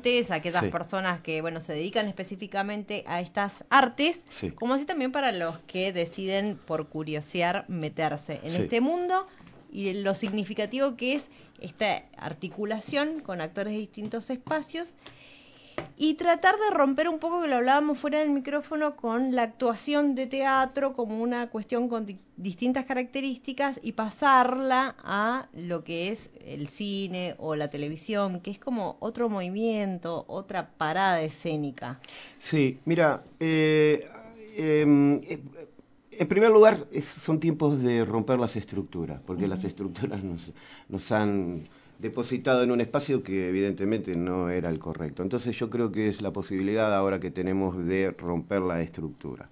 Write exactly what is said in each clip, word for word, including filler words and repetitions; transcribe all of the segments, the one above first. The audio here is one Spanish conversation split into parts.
aquellas Sí. personas que, bueno, se dedican específicamente a estas artes, Sí. como así también para los que deciden por curiosear meterse en Sí. este mundo y lo significativo que es esta articulación con actores de distintos espacios y tratar de romper un poco, que lo hablábamos fuera del micrófono, con la actuación de teatro como una cuestión con di- distintas características y pasarla a lo que es el cine o la televisión, que es como otro movimiento, otra parada escénica. Sí, mira, eh, em, eh, en primer lugar, es- son tiempos de romper las estructuras, porque las estructuras nos, nos han depositado en un espacio que evidentemente no era el correcto. Entonces yo creo que es la posibilidad ahora que tenemos de romper la estructura.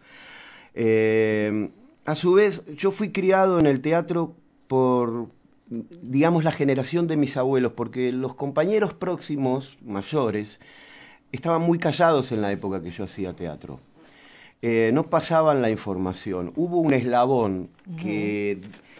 Eh, a su vez, yo fui criado en el teatro por, digamos, la generación de mis abuelos, porque los compañeros próximos, mayores, estaban muy callados en la época que yo hacía teatro. Eh, no pasaban la información. Hubo un eslabón que,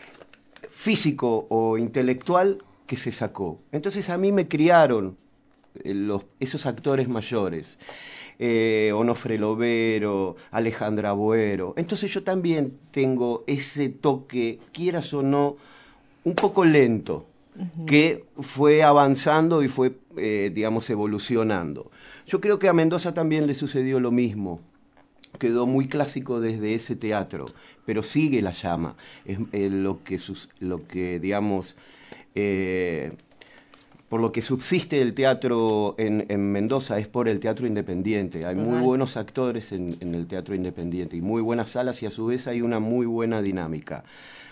físico o intelectual que se sacó. Entonces a mí me criaron eh, los, esos actores mayores. Eh, Onofre Lovero, Alejandra Buero. Entonces yo también tengo ese toque, quieras o no, un poco lento, que fue avanzando y fue, eh, digamos, evolucionando. Yo creo que a Mendoza también le sucedió lo mismo. Quedó muy clásico desde ese teatro, pero sigue la llama. Es eh, lo que, sus, lo que digamos, eh, por lo que subsiste el teatro en, en Mendoza es por el teatro independiente. Hay muy Total. buenos actores en, en el teatro independiente y muy buenas salas y a su vez hay una muy buena dinámica.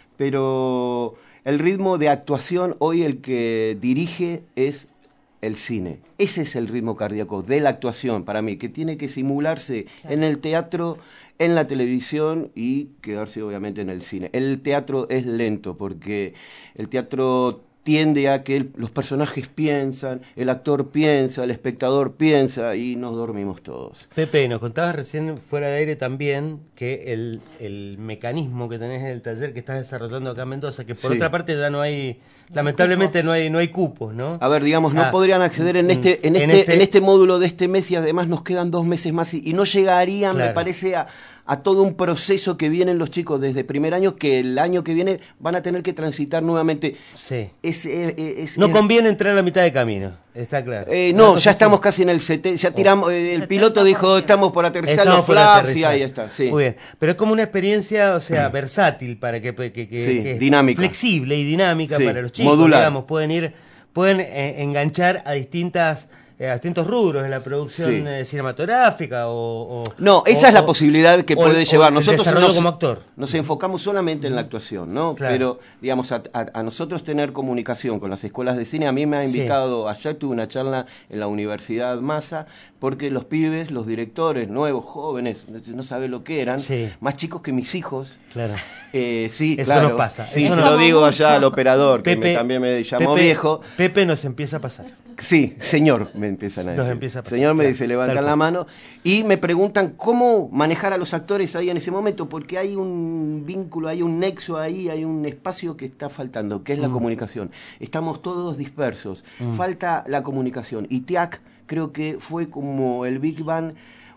Pero el ritmo de actuación hoy el que dirige es el cine. Ese es el ritmo cardíaco de la actuación para mí, que tiene que simularse Claro. en el teatro, en la televisión y quedarse obviamente en el cine. El teatro es lento porque el teatro tiende a que el- los personajes piensan, el actor piensa, el espectador piensa y nos dormimos todos. Pepe, nos contabas recién fuera de aire también que el, el mecanismo que tenés en el taller que estás desarrollando acá en Mendoza, que por Sí. otra parte ya no hay, No lamentablemente hay cupos. no hay no hay cupos, ¿no? A ver, digamos, no Ah, podrían acceder en mm, este, en en este, este- en este módulo de este mes y además nos quedan dos meses más y, y no llegarían, me Claro. parece, a, a todo un proceso que vienen los chicos desde primer año que el año que viene van a tener que transitar nuevamente. Sí. Es, es- es- No es- conviene entrar a la mitad de camino, está claro. eh, Una no, cosa ya así. estamos casi en el setenta, ya tiramos, eh, el setenta piloto por dijo, ciento. estamos por aterrizar Estamos los por flaps y aterrizar. ahí está, sí. Muy bien. Pero es como una experiencia, o sea, versátil para que, que, que- Sí, que es dinámica. flexible y dinámica Sí, para los chicos, modular. digamos, pueden ir, pueden eh, enganchar a distintas eh, a distintos rubros de la producción Sí. eh, cinematográfica o, o- No, esa o- es la o- posibilidad que o puede el- llevar. o el Nosotros desarrollo nos, como actor. nos enfocamos solamente en la actuación, ¿no? Claro. Pero, digamos, a, a- a nosotros tener comunicación con las escuelas de cine, a mí me ha Sí. invitado, ayer tuve una charla en la Universidad Massa, porque los pibes, los directores, nuevos, jóvenes, no sabe lo que eran, Sí. más chicos que mis hijos. Claro. Eh, sí, Eso claro. nos pasa, Sí, eso se nos- lo digo Como allá mucho. al operador, que me- también me llamó Pepe- viejo. Pepe nos empieza a pasar. Sí, señor, me empiezan a Nos decir. empieza a pasar, Señor, me claro, dice, tal levantan cual. la mano y me preguntan cómo manejar a los actores ahí en ese momento, porque hay un vínculo, hay un nexo ahí, hay un espacio que está faltando, que es la Mm. comunicación. Estamos todos dispersos, falta la comunicación. Y T I A C creo que fue como el Big Bang,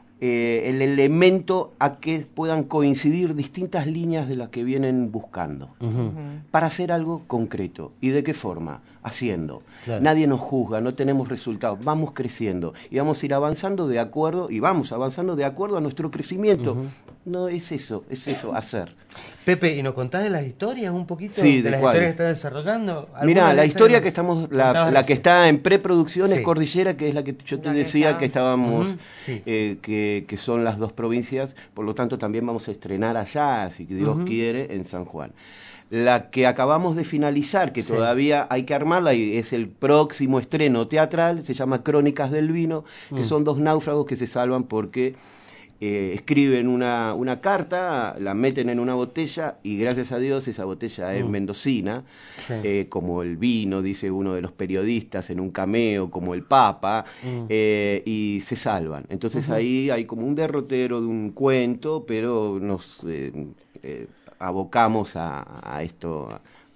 eh, el elemento a que puedan coincidir distintas líneas de las que vienen buscando, Ujú. para hacer algo concreto. ¿Y de qué forma? Haciendo. Claro. Nadie nos juzga, no tenemos resultados, vamos creciendo y vamos a ir avanzando de acuerdo, y vamos avanzando de acuerdo a nuestro crecimiento. No es eso, es eso, hacer. Pepe, ¿y nos contás de las historias un poquito? Sí, de ¿de las cuál? historias que estás desarrollando. Mira, ¿Alguna la de esas historia nos que estamos, la, contabas la que recién? está en preproducción es Sí. Cordillera, que es la que yo te La que decía está- que estábamos, Ujú, sí. eh, que, que son las dos provincias, por lo tanto también vamos a estrenar allá, si Dios Ujú. quiere, en San Juan. La que acabamos de finalizar, que Sí. todavía hay que armarla y es el próximo estreno teatral, se llama Crónicas del Vino, que Mm. son dos náufragos que se salvan porque eh, escriben una, una carta, la meten en una botella y gracias a Dios esa botella es Mm. mendocina, Sí. eh, como el vino, dice uno de los periodistas en un cameo, como el Papa, Mm. eh, y se salvan. Entonces Ujú. ahí hay como un derrotero de un cuento, pero nos eh, eh, abocamos a, a esto, a,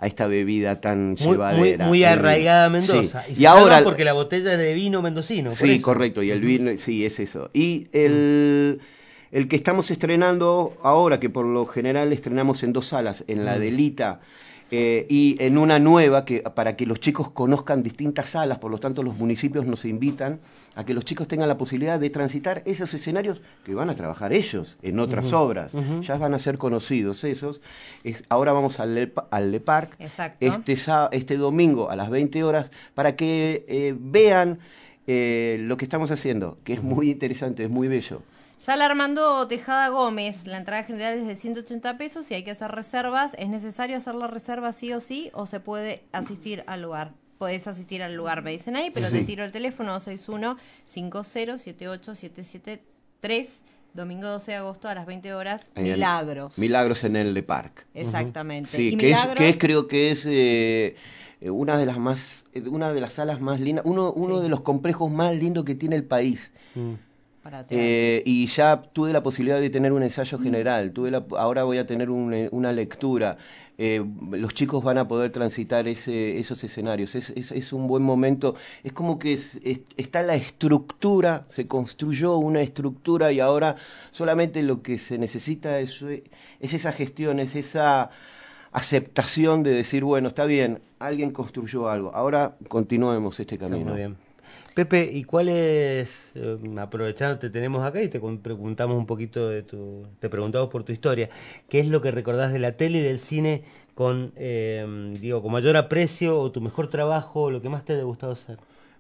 a esta bebida tan Muy, llevadera. muy, muy arraigada a Mendoza. Sí. Y, se y ahora porque la botella es de vino mendocino. Por sí, eso. correcto, y el vino, sí, es eso. Y el, el que estamos estrenando ahora, que por lo general estrenamos en dos salas, en la Mm. Delita eh, y en una nueva, que para que los chicos conozcan distintas salas, por lo tanto los municipios nos invitan a que los chicos tengan la posibilidad de transitar esos escenarios que van a trabajar ellos en otras Uh-huh. obras. Uh-huh. Ya van a ser conocidos esos. Es, ahora vamos al Le, al Le Parc, Exacto. este, este domingo a las veinte horas, para que eh, vean eh, lo que estamos haciendo, que es muy interesante, es muy bello. Sala Armando Tejada Gómez, la entrada general es de ciento ochenta pesos y hay que hacer reservas. ¿Es necesario hacer la reserva sí o sí o se puede asistir al lugar? Podés asistir al lugar, me dicen ahí, pero Sí. te tiro el teléfono dos seis uno, cinco cero siete ocho siete siete tres, domingo doce de agosto a las veinte horas, En el- Milagros. Milagros en el Le Parc. Exactamente. Sí, y que es, Milagros, que es creo que es eh, eh, una de las más, eh, una de las salas más lindas, uno, uno Sí. de los complejos más lindos que tiene el país. Mm. para teatro. Eh, y ya tuve la posibilidad de tener un ensayo general, tuve la, ahora voy a tener un, eh, una lectura. Eh, los chicos van a poder transitar ese, esos escenarios. Es, es, es un buen momento. Es como que es, es, está la estructura, se construyó una estructura y ahora solamente lo que se necesita es, es esa gestión, es esa aceptación de decir, bueno, está bien, alguien construyó algo, ahora continuemos este Está camino. muy bien. Pepe, ¿y cuál es, eh, aprovechando te tenemos acá y te con- preguntamos un poquito de tu, te preguntamos por tu historia, ¿qué es lo que recordás de la tele y del cine con, eh, digo, con mayor aprecio o tu mejor trabajo, o lo que más te haya gustado hacer?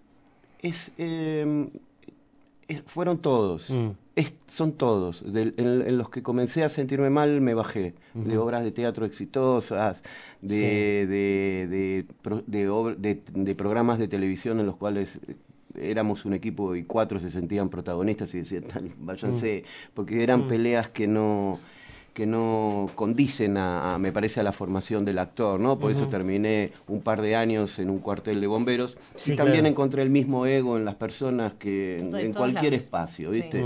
Es, eh, es- fueron todos, Mm. es, son todos. Del- en, en los que comencé a sentirme mal me bajé, de obras de teatro exitosas, de, Sí. de, de, pro- de ob- de- de programas de televisión en los cuales eh, éramos un equipo y cuatro se sentían protagonistas y decían, "Tal, váyanse", porque eran peleas que no que no condicen a, a, me parece, a la formación del actor, ¿no? Por eso terminé un par de años en un cuartel de bomberos Sí, y también claro. encontré el mismo ego en las personas que en, De en todos cualquier lados. espacio, Sí. ¿viste? Mm.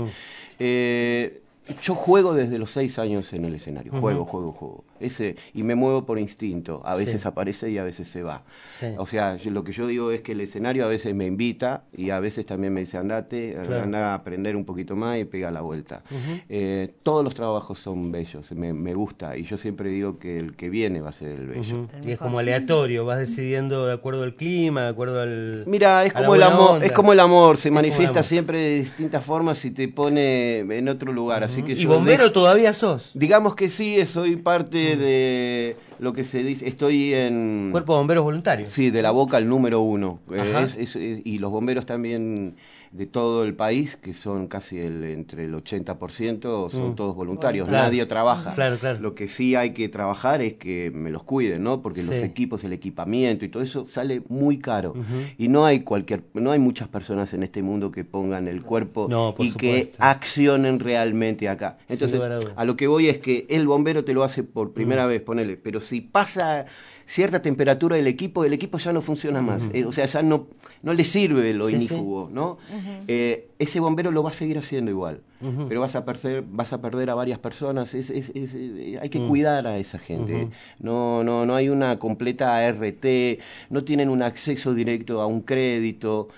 Eh, yo juego desde los seis años en el escenario, juego, juego, juego. Ese, y me muevo por instinto, a veces Sí. aparece y a veces se va. Sí. O sea, yo- lo que yo digo es que el escenario a veces me invita y a veces también me dice, andate, Claro. anda a aprender un poquito más y pega la vuelta. Eh, todos los trabajos son bellos, me, me gusta, y yo siempre digo que el que viene va a ser el bello. Ujú. El Y es mejor. como aleatorio, vas decidiendo de acuerdo al clima, de acuerdo al... Mira, es a la como el buena amor, onda. es como el amor, se Es como el manifiesta amor. siempre de distintas formas y te pone en otro lugar, así que ¿Y yo bombero dejo- todavía sos? digamos que sí, soy parte de lo que se dice, estoy en Cuerpo de bomberos voluntarios. sí, de la Boca el número uno. Eh, Ajá. es- es- es- y los bomberos también de todo el país, que son casi el, entre el ochenta por ciento, son Mm. todos voluntarios, Claro. nadie trabaja. Claro, claro. Lo que sí hay que trabajar es que me los cuiden, ¿no? Porque los Sí. equipos, el equipamiento y todo eso sale muy caro. Y no hay cualquier, no hay muchas personas en este mundo que pongan el cuerpo No, por y que supuesto. accionen realmente acá. Sin Entonces, lugar a dudas. a lo que voy es que el bombero te lo hace por primera Mm. vez, ponele, pero si pasa cierta temperatura del equipo, el equipo ya no funciona más. Eh, o sea, ya no, no le sirve lo Sí, inífugo, ¿no? Eh, ese bombero lo va a seguir haciendo igual, Ujú. pero vas a perder, vas a perder a varias personas. Es, es- es- eh, hay que Mm. cuidar a esa gente. Ujú. No, no, no hay una completa A R T, no tienen un acceso directo a un crédito.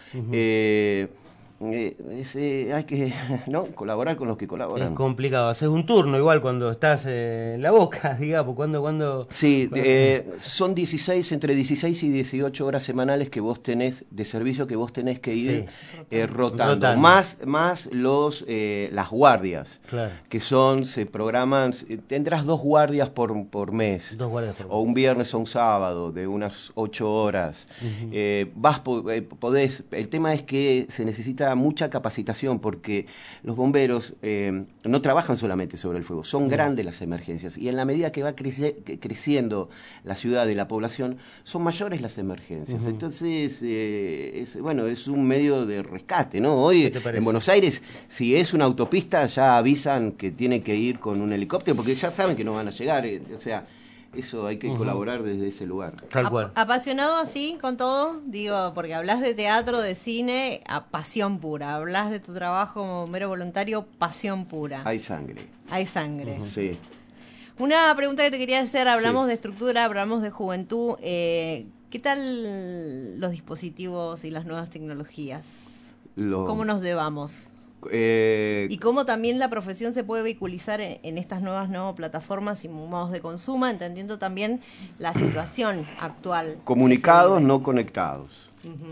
eh, eh, es, eh, hay que ¿no? colaborar con los que Es colaboran. complicado. Haces un turno igual cuando estás eh, en la Boca, digamos, cuando... cuando... Sí, cuando- eh, son dieciséis, entre dieciséis y dieciocho horas semanales que vos tenés de servicio que vos tenés que ir Sí. eh, rotando. Rotando. Más, más los eh, las guardias, Claro. que son, se programan, eh, tendrás dos guardias por, por mes. Dos guardias por O un viernes o un sábado de unas ocho horas. Eh, vas, po- eh, podés, el tema es que se necesita mucha capacitación porque los bomberos eh, no trabajan solamente sobre el fuego, son grandes las emergencias y en la medida que va crece- que- creciendo la ciudad y la población, son mayores las emergencias. Entonces, eh, es, bueno, es un medio de rescate, ¿no? Hoy ¿Qué te parece? en Buenos Aires, si es una autopista, ya avisan que tiene que ir con un helicóptero porque ya saben que no van a llegar. eh, o sea, eso hay que colaborar desde ese lugar. Tal Ap- cual. Apasionado así con todo, digo, porque hablas de teatro, de cine, a pasión pura. Hablas de tu trabajo como bombero voluntario, pasión pura. Hay sangre. Hay sangre. Sí. Una pregunta que te quería hacer, hablamos Sí. de estructura, hablamos de juventud. Eh, ¿Qué tal los dispositivos y las nuevas tecnologías? Lo- ¿Cómo nos llevamos? eh, Y cómo también la profesión se puede vehiculizar en, en estas nuevas ¿no? plataformas y modos de consumo, entendiendo también la situación actual. comunicados, que se vive. no conectados.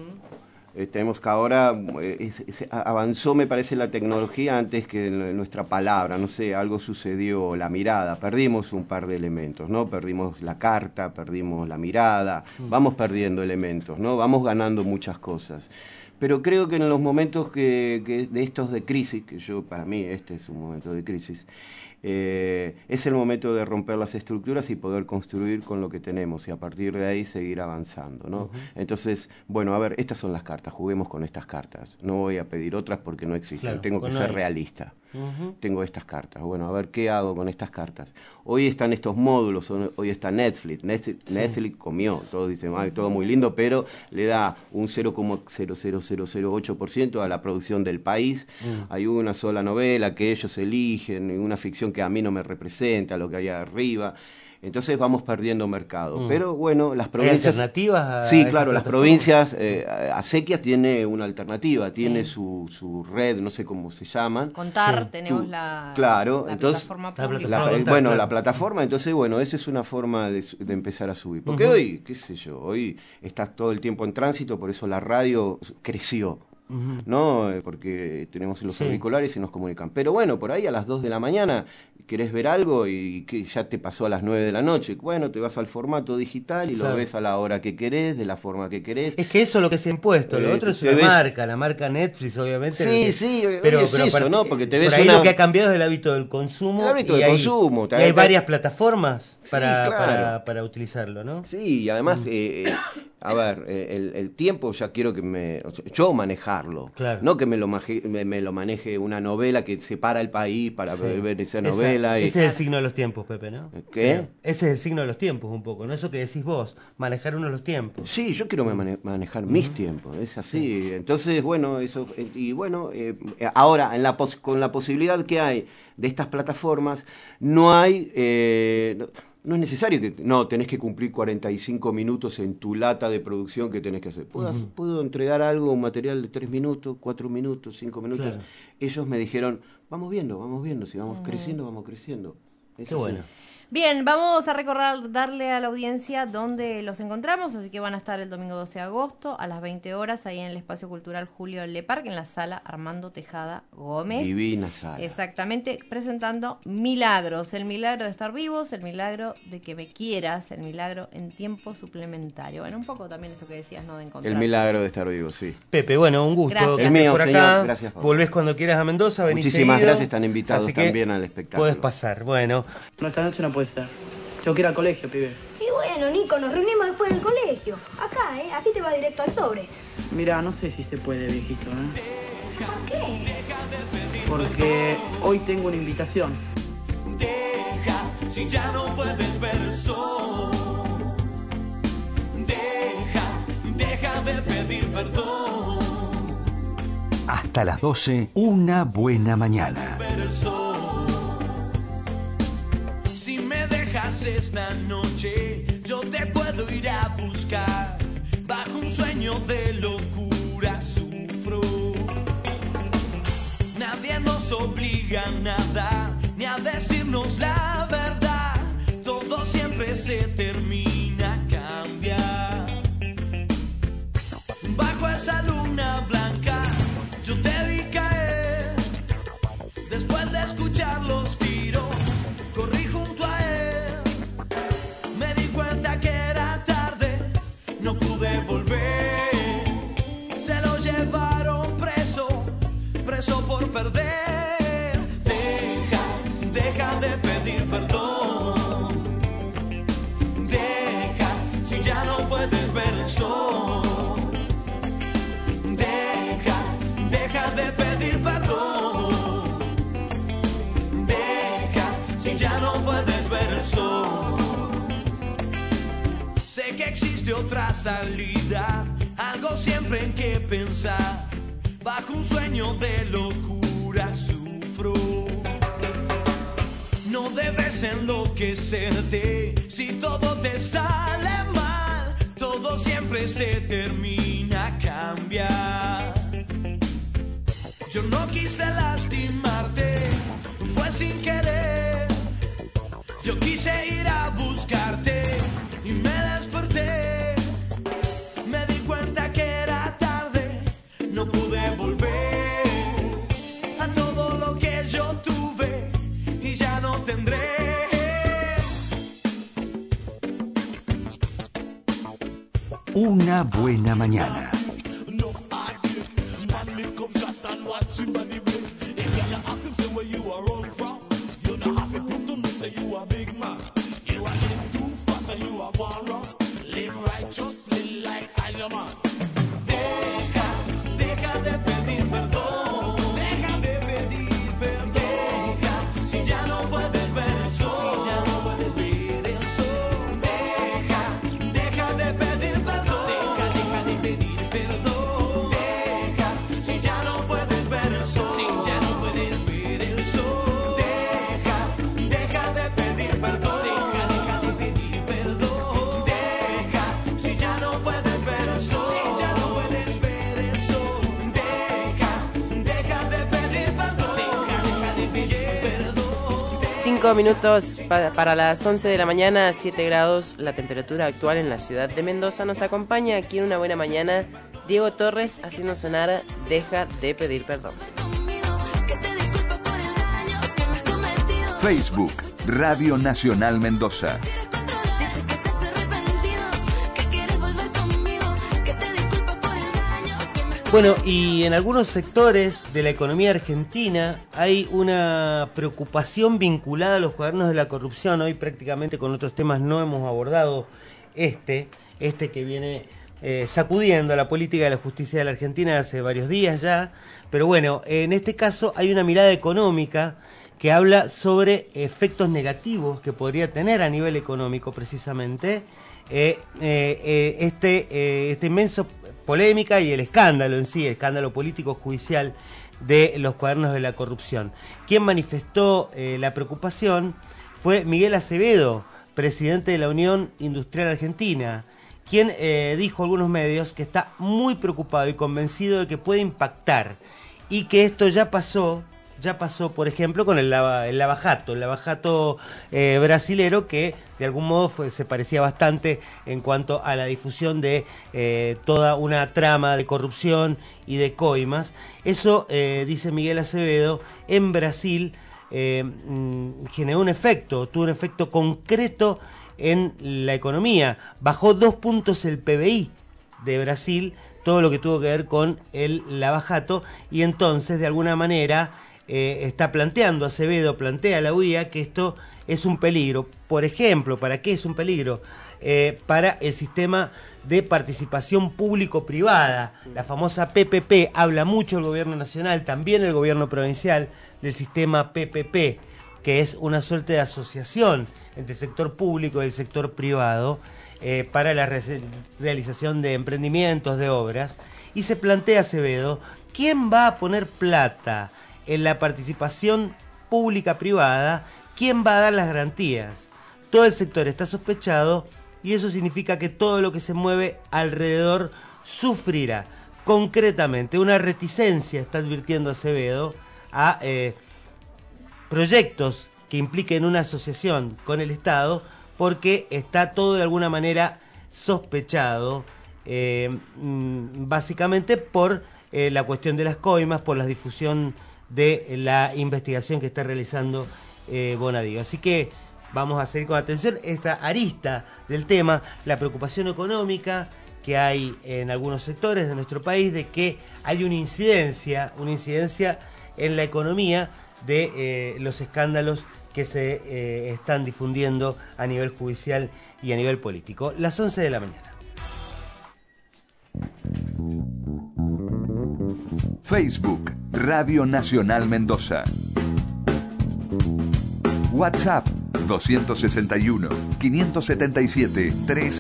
Eh, tenemos que ahora eh, es- es- avanzó, me parece, la tecnología antes que n- nuestra palabra. No sé, algo sucedió, la mirada. Perdimos un par de elementos, ¿no? Perdimos la carta, perdimos la mirada. Vamos perdiendo elementos, ¿no? Vamos ganando muchas cosas. Pero creo que en los momentos que, que de estos de crisis, que yo, para mí, este es un momento de crisis, eh, es el momento de romper las estructuras y poder construir con lo que tenemos y a partir de ahí seguir avanzando, ¿no? Uh-huh. Entonces, bueno, a ver, estas son las cartas, juguemos con estas cartas. No voy a pedir otras porque no existen, claro, tengo que ser hay. realista. Uh-huh. Tengo estas cartas, bueno, a ver, ¿qué hago con estas cartas? Hoy están estos módulos, hoy está Netflix, Netflix, sí. Netflix comió, todos dicen, ay, todo muy lindo, pero le da un cero coma cero cero cero cero ocho por ciento a la producción del país. Uh-huh. Hay una sola novela que ellos eligen, una ficción que a mí no me representa, lo que hay arriba. Entonces vamos perdiendo mercado. Mm. Pero bueno, las provincias... ¿Hay alternativas? A sí, claro, las provincias... Eh, Acequia tiene una alternativa, tiene sí. su, su red, no sé cómo se llaman. Contar, sí. tenemos Tú, la, claro, la entonces, plataforma pública. La, la, bueno, la plataforma, entonces, bueno, esa es una forma de, de empezar a subir. Porque uh-huh. hoy, qué sé yo, hoy estás todo el tiempo en tránsito, por eso la radio creció. Uh-huh. ¿No? Porque tenemos los sí. auriculares y nos comunican. Pero bueno, por ahí a las dos de la mañana querés ver algo y que ya te pasó a las nueve de la noche. Bueno, te vas al formato digital y claro. lo ves a la hora que querés, de la forma que querés. Es que eso es lo que se ha impuesto. Lo eh, otro es una ves... marca, la marca Netflix, obviamente. Sí, que... sí, pero, es pero eso, part... ¿no? Porque te ves por ahí una... lo que ha cambiado es el hábito del consumo. El hábito y del hay, consumo. Y hay varias plataformas para, sí, claro. para, para utilizarlo, ¿no? Sí, y además, mm. eh, a ver, eh, el, el tiempo ya quiero que me... O sea, yo manejarlo. Claro. No que me lo, maje, me, me lo maneje una novela que separa el país para sí. ver esa novela. Esa, y... Ese es el signo de los tiempos, Pepe, ¿no? ¿Qué? Ese es el signo de los tiempos un poco, ¿no? Eso que decís vos, manejar uno los tiempos. Sí, yo quiero mane- manejar uh-huh. mis tiempos, es así. Sí. Entonces, bueno, eso y bueno, eh, ahora en la pos- con la posibilidad que hay de estas plataformas, no hay... Eh, no, No es necesario que... No, tenés que cumplir cuarenta y cinco minutos en tu lata de producción que tenés que hacer. ¿Puedo, uh-huh. ¿puedo entregar algo, un material de tres minutos, cuatro minutos, cinco minutos? Claro. Ellos me dijeron, vamos viendo, vamos viendo. Si vamos uh-huh. creciendo, vamos creciendo. Qué bueno. Bien, vamos a recordar, darle a la audiencia dónde los encontramos, así que van a estar el domingo doce de agosto a las veinte horas ahí en el Espacio Cultural Julio Leparc, en la sala Armando Tejada Gómez. Divina sala. Exactamente, presentando milagros, el milagro de estar vivos, el milagro de que me quieras, el milagro en tiempo suplementario. Bueno, un poco también esto que decías, ¿no? De encontrar. El milagro de estar vivo, sí. Pepe, bueno, un gusto. Gracias. El mío, por señor, acá. Gracias, Pablo. Volvés cuando quieras a Mendoza, venís Muchísimas seguido, gracias, están invitados también al espectáculo. Puedes pasar, bueno. No, esta noche no puede ser. Tengo que ir al colegio, pibe. Y bueno, Nico, nos reunimos después del colegio. Acá, ¿eh? Así te va directo al sobre. Mira, no sé si se puede, viejito, ¿eh? ¿Por qué? Porque hoy tengo una invitación. Deja, si ya no puedes ver el sol. Deja, deja de pedir perdón. Hasta las doce, una buena mañana. Esta noche yo te puedo ir a buscar. Bajo un sueño de locura sufro. Nadie nos obliga a nada, ni a decirnos la verdad. Todo siempre se termina, cambia. Bajo esa luna blanca yo te vi caer. Después de escuchar los tiros, corrí junto a él. Me di cuenta que era tarde, no pude volver. Se lo llevaron preso, preso por perder. Deja, deja de pedir perdón. Deja, si ya no puedes ver el sol. Deja, deja de pedir perdón. Deja, si ya no puedes ver el sol. Sé que existe otra salida, algo siempre en que pensar. Bajo un sueño de locura sufro. No no debes enloquecerte. Si todo te sale mal, todo siempre se termina a cambiar. Yo no quise lastimarte, fue sin querer. Yo quise ir a buscarte y me desperté. Me di cuenta que era tarde, no pude volver a todo lo que yo tuve y ya no tendré. Una buena mañana. Cinco minutos pa- para las once de la mañana, siete grados la temperatura actual en la ciudad de Mendoza. Nos acompaña aquí en Una Buena Mañana Diego Torres haciendo sonar Deja de Pedir Perdón. Facebook, Radio Nacional Mendoza. Bueno, y en algunos sectores de la economía argentina hay una preocupación vinculada a los cuadernos de la corrupción. Hoy prácticamente con otros temas no hemos abordado este, este que viene eh, sacudiendo a la política de la justicia de la Argentina hace varios días ya. Pero bueno, en este caso hay una mirada económica que habla sobre efectos negativos que podría tener a nivel económico precisamente eh, eh, eh, este, eh, este inmenso polémica y el escándalo en sí, el escándalo político judicial de los cuadernos de la corrupción. Quien manifestó eh, la preocupación fue Miguel Acevedo, presidente de la Unión Industrial Argentina, quien eh, dijo a algunos medios que está muy preocupado y convencido de que puede impactar y que esto ya pasó, ya pasó por ejemplo con el, lava, el lavajato, el lavajato eh, brasilero, que de algún modo fue, se parecía bastante en cuanto a la difusión de eh, toda una trama de corrupción y de coimas. Eso, eh, dice Miguel Acevedo, en Brasil eh, mm, generó un efecto, tuvo un efecto concreto en la economía. Bajó dos puntos el P B I de Brasil, todo lo que tuvo que ver con el lavajato, y entonces de alguna manera eh, está planteando Acevedo, plantea la U I A que esto es un peligro. Por ejemplo, ¿para qué es un peligro? Eh, para el sistema de participación público-privada, la famosa P P P. Habla mucho el gobierno nacional, también el gobierno provincial, del sistema P P P, que es una suerte de asociación entre el sector público y el sector privado eh, para la re- realización de emprendimientos, de obras. Y se plantea Acevedo, ¿quién va a poner plata en la participación pública-privada? ¿Quién va a dar las garantías? Todo el sector está sospechado y eso significa que todo lo que se mueve alrededor sufrirá. Concretamente, una reticencia, está advirtiendo Acevedo, a eh, proyectos que impliquen una asociación con el Estado, porque está todo de alguna manera sospechado, eh, básicamente por eh, la cuestión de las coimas, por la difusión de la investigación que está realizando eh, Bonadío. Así que vamos a seguir con atención esta arista del tema, la preocupación económica que hay en algunos sectores de nuestro país, de que hay una incidencia, una incidencia en la economía de eh, los escándalos que se eh, están difundiendo a nivel judicial y a nivel político. Las once de la mañana. Facebook, Radio Nacional Mendoza. WhatsApp, dos sesenta y uno, quinientos setenta y siete, tres.